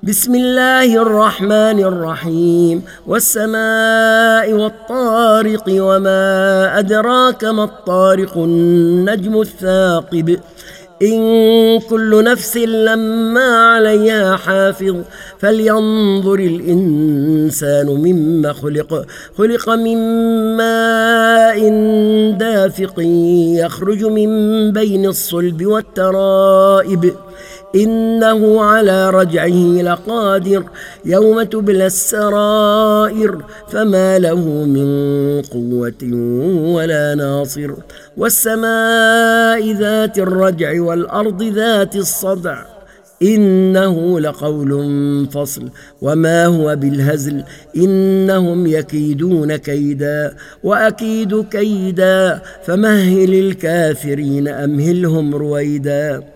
بسم الله الرحمن الرحيم والسماء والطارق وما أدراك ما الطارق النجم الثاقب إن كل نفس لما عليها حافظ فلينظر الإنسان مما خلق من ماء دافق يخرج من بين الصلب والترائب إنه على رجعه لقادر يوم تبلى السرائر فما له من قوة ولا ناصر والسماء ذات الرجع والأرض ذات الصدع إنه لقول فصل وما هو بالهزل إنهم يكيدون كيدا وأكيد كيدا فمهل الكافرين أمهلهم رويدا.